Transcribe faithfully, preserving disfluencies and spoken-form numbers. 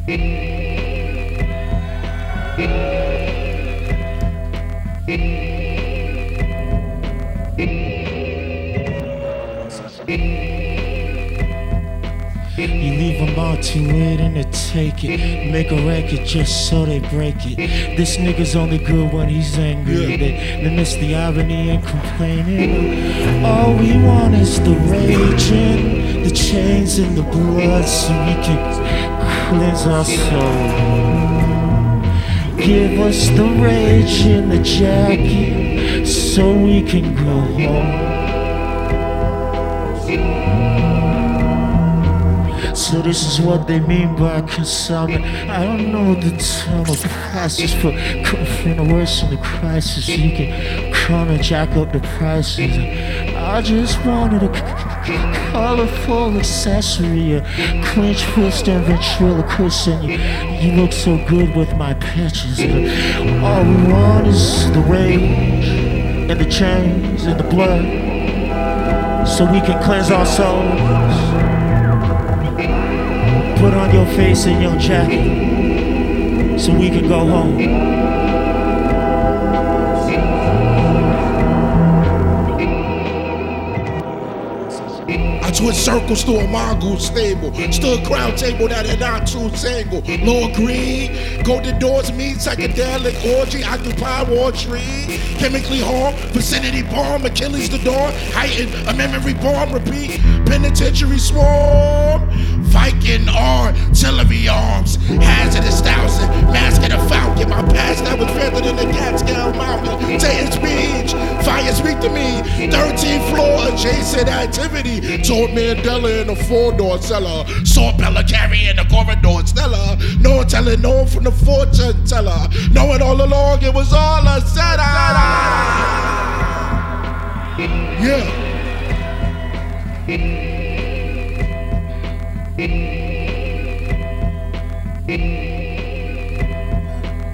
You leave them out too late and they take it. Make a record just so they break it. This nigga's only good when he's angry. They, they miss the irony and complaining. All we want is the raging, the chains and the blood so we can cleanse our soul. Give us the rage and the jacket so we can go home. So this is what they mean by consignment. I don't know the term of prices for confronting the worst in the crisis. You can kinda jack up the prices. I just wanted a colorful accessory, a clinch twist and ventriloquist, and you, you look so good with my patches. All we want is the rage and the chains and the blood, so we can cleanse our souls. Put on your face and your jacket so we can go home. I twitched circles through a mongoose stable. Stood crown table that had not too tangle. Lord Green, golden doors meet psychedelic orgy. Occupy Wall Street. Chemically harm, vicinity bomb. Achilles the dawn. Heighten a memory bomb. Repeat. Penitentiary swarm. Viking artillery arms. Hazardous thousand. Mask of the falcon. My past that was feathered in the Catskill Mountain. Dayton's Beach. Fire speak to me. thirteenth floor adjacent activity. Told Mandela in a four-door cellar. Saw Bella carrying the corridor Stella. No one telling no one from the fortune teller. Knowing all along it was all a setup. Yeah.